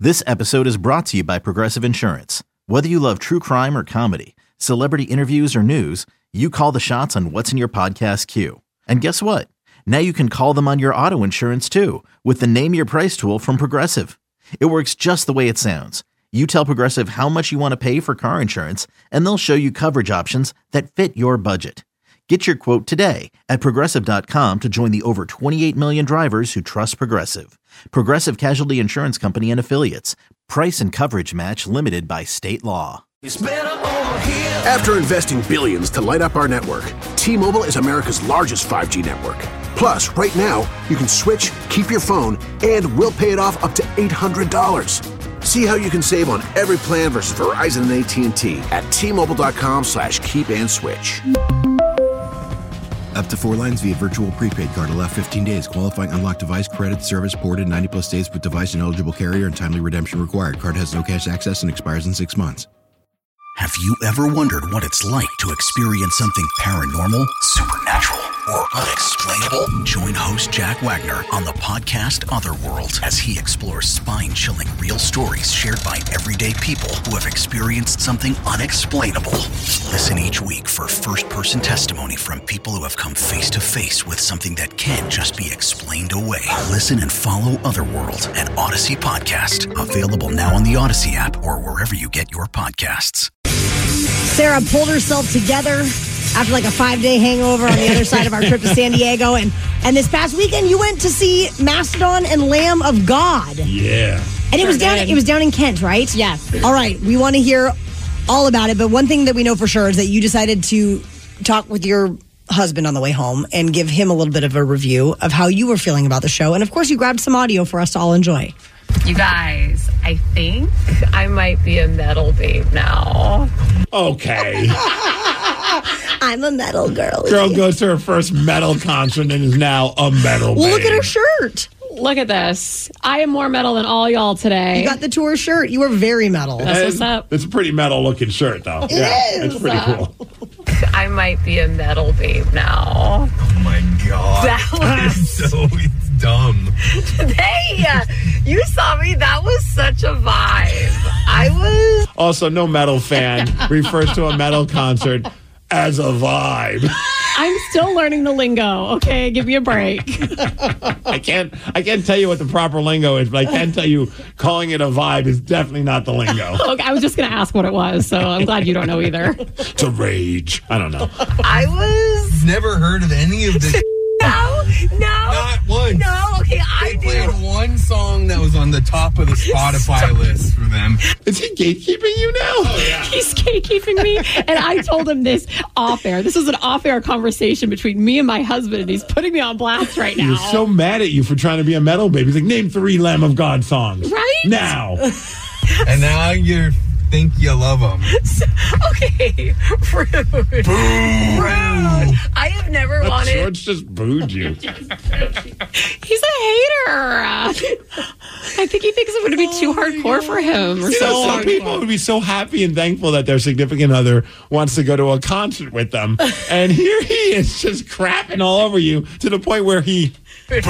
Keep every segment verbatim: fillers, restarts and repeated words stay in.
This episode is brought to you by Progressive Insurance. Whether you love true crime or comedy, celebrity interviews or news, you call the shots on what's in your podcast queue. And guess what? Now you can call them on your auto insurance too with the Name Your Price tool from Progressive. It works just the way it sounds. You tell Progressive how much you want to pay for car insurance, and they'll show you coverage options that fit your budget. Get your quote today at Progressive dot com to join the over twenty-eight million drivers who trust Progressive. Progressive Casualty Insurance Company and Affiliates. Price and coverage match limited by state law. After investing billions to light up our network, T-Mobile is America's largest five G network. Plus, right now, you can switch, keep your phone, and we'll pay it off up to eight hundred dollars. See how you can save on every plan versus Verizon and A T and T at T-Mobile.com slash keep and switch. Up to four lines via virtual prepaid card. Allow fifteen days. Qualifying unlocked device credit service ported ninety plus days with device and eligible carrier and timely redemption required. Card has no cash access and expires in six months. Have you ever wondered what it's like to experience something paranormal, supernatural, or unexplainable? Join host Jack Wagner on the podcast Otherworld as he explores spine-chilling real stories shared by everyday people who have experienced something unexplainable. Listen each week for first-person testimony from people who have come face-to-face with something that can't just be explained away. Listen and follow Otherworld, an Odyssey podcast. Available now on the Odyssey app or wherever you get your podcasts. Sarah pulled herself together after like a five-day hangover on the other side of our trip to San Diego. And, and this past weekend, you went to see Mastodon and Lamb of God. Yeah. And it was down it was down in Kent, right? Yes. All right. We want to hear all about it. But one thing that we know for sure is that you decided to talk with your husband on the way home and give him a little bit of a review of how you were feeling about the show. And, of course, you grabbed some audio for us to all enjoy. You guys, I think I might be a metal babe now. Okay. I'm a metal girl. Girl goes to her first metal concert and is now a metal Well, babe. look at her shirt. Look at this. I am more metal than all y'all today. You got the tour shirt. You were very metal. That's what's up. It's a pretty metal looking shirt, though. It yeah, is. It's pretty cool. I might be a metal babe now. Oh my God. That was so dumb. Hey, you saw me. That was such a vibe. I was. Also, no metal fan refers to a metal concert as a vibe. I'm still learning the lingo. Okay, give me a break. I can't I can't tell you what the proper lingo is, but I can tell you calling it a vibe is definitely not the lingo. Okay, I was just going to ask what it was, so I'm glad you don't know either. It's a rage. I don't know. I was. Never heard of any of this. No, no. Not once. No, okay, I They played do. one song that was on the top of the Spotify list for them. Is he gatekeeping you now? Oh, yeah. He's gatekeeping me, and I told him this off air. This was an off air conversation between me and my husband, and he's putting me on blast right He now. was so mad at you for trying to be a metal baby. He's like, name three Lamb of God songs. Right? Now. And now you think you love them. Okay, rude. Rude. I have never wanted. George just booed you. He's a hater. I think he thinks it would be too hardcore for him. Or You so know, some people would be so happy and thankful that their significant other wants to go to a concert with them. And here he is just crapping all over you to the point where he... Rude.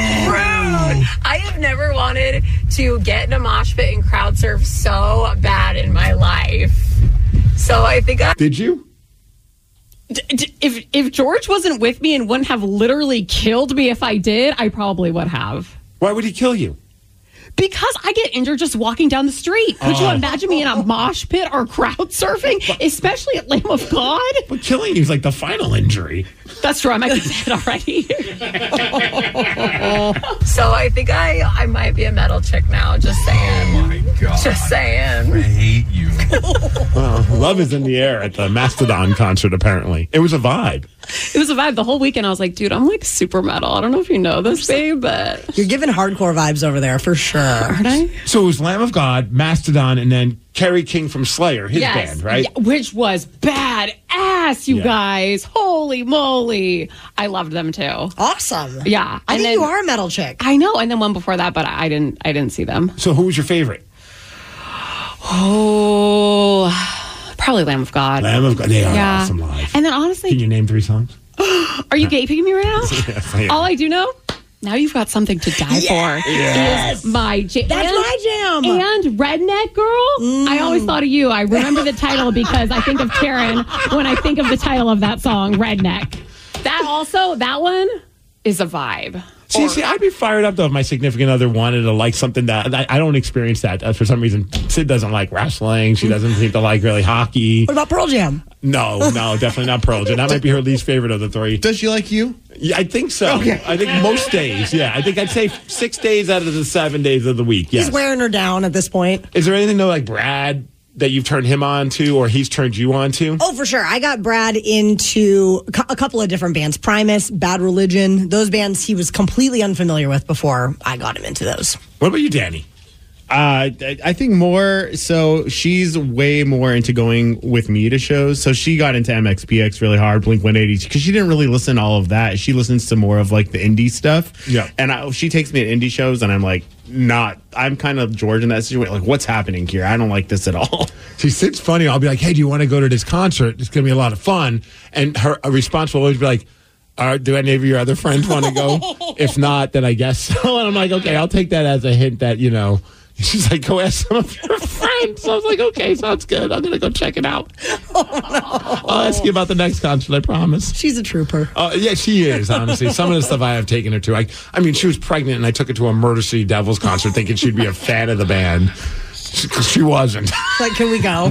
I have never wanted to get in a mosh pit and crowd surf so bad in my life. So I think I... Did you? D- d- If if George wasn't with me and wouldn't have literally killed me if I did, I probably would have. Why would he kill you? Because I get injured just walking down the street. Could you Oh. imagine me in a mosh pit or crowd surfing, especially at Lamb of God? But killing you is like the final injury. That's true. I might be dead already. So I think I, I might be a metal chick now. Just saying. Oh my God. Just saying. I hate you. Well, love is in the air at the Mastodon concert, apparently. It was a vibe. It was a vibe the whole weekend. I was like, dude, I'm like super metal. I don't know if you know this, babe, but You're giving hardcore vibes over there for sure. aren't I? So it was Lamb of God, Mastodon, and then Kerry King from Slayer, his Yes. band, right? Yeah, which was bad ass, you Yeah. guys. Holy moly. I loved them too. Awesome. Yeah. I And think then- you are a metal chick. I know. And then one before that, but I didn't I didn't see them. So who was your favorite? Oh, probably Lamb of God. Lamb of God. They are Yeah. awesome live. And then honestly, Can you name three songs? are you gay picking me right now? Yes, I am. All I do know Now you've got something to die Yes! for. Yes! Is my jam. That's and, my jam. And Redneck Girl. Mm. I always thought of you. I remember the title because I think of Karen when I think of the title of that song, Redneck. That also, that one is a vibe. See, see, I'd be fired up though if my significant other wanted to like something that I, I don't experience that. Uh, for some reason, Sid doesn't like wrestling. She doesn't seem to like really hockey. What about Pearl Jam? No, no, definitely not Pearl Jam. That might be her least favorite of the three. Does she like you? Yeah, I think so. Okay. I think most days. Yeah, I think I'd say six days out of the seven days of the week. Yes. He's wearing her down at this point. Is there anything though, like Brad, that you've turned him on to, or he's turned you on to? Oh, for sure. I got Brad into a couple of different bands. Primus, Bad Religion. Those bands he was completely unfamiliar with before I got him into those. What about you, Danny? Uh, I think more, so she's way more into going with me to shows. So she got into M X P X really hard, Blink one eighty, because she didn't really listen to all of that. She listens to more of like the indie stuff. Yeah. And I, she takes me to indie shows and I'm like, not, I'm kind of George in that situation. Like, what's happening here? I don't like this at all. See, Sid's funny. I'll be like, hey, do you want to go to this concert? It's going to be a lot of fun. And her a response will always be like, Uh, do any of your other friends want to go? If not, then I guess so. And I'm like, okay, I'll take that as a hint that, you know, she's like, go ask some of your friends. So I was like, okay, sounds good. I'm going to go check it out. Oh, no. I'll ask you about the next concert, I promise. She's a trooper. Uh, yeah, she is, honestly. Some of the stuff I have taken her to. I, I mean, she was pregnant, and I took her to a Murder City Devils concert thinking she'd be a fan of the band. Because she wasn't. Like, can we go?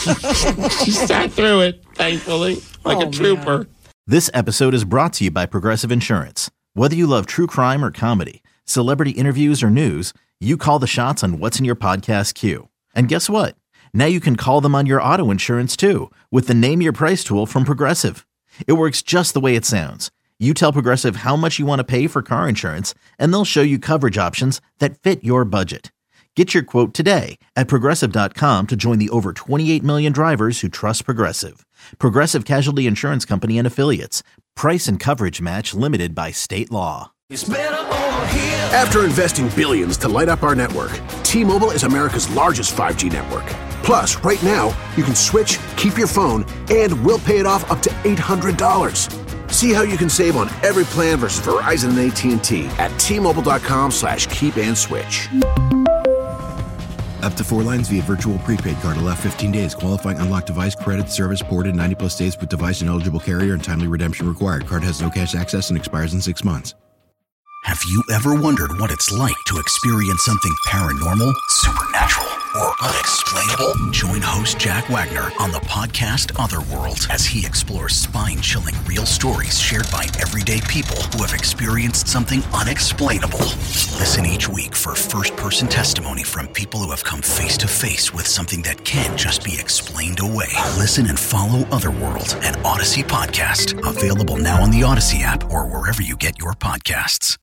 She sat through it, thankfully, like oh, a trooper. Man. This episode is brought to you by Progressive Insurance. Whether you love true crime or comedy, celebrity interviews or news, you call the shots on what's in your podcast queue. And guess what? Now you can call them on your auto insurance too with the Name Your Price tool from Progressive. It works just the way it sounds. You tell Progressive how much you want to pay for car insurance, and they'll show you coverage options that fit your budget. Get your quote today at Progressive dot com to join the over twenty-eight million drivers who trust Progressive. Progressive Casualty Insurance Company and Affiliates. Price and coverage match limited by state law. After investing billions to light up our network, T-Mobile is America's largest five G network. Plus, right now, you can switch, keep your phone, and we'll pay it off up to eight hundred dollars. See how you can save on every plan versus Verizon and A T and T at T-Mobile dot com slash keep and switch. Up to four lines via virtual prepaid card. Allow fifteen days. Qualifying unlocked device credit service ported ninety plus days with device and eligible carrier and timely redemption required. Card has no cash access and expires in six months. Have you ever wondered what it's like to experience something paranormal, supernatural, or unexplainable? Join host Jack Wagner on the podcast Otherworld as he explores spine-chilling real stories shared by everyday people who have experienced something unexplainable. Listen each week for first-person testimony from people who have come face-to-face with something that can't just be explained away. Listen and follow Otherworld, an Odyssey podcast. Available now on the Odyssey app or wherever you get your podcasts.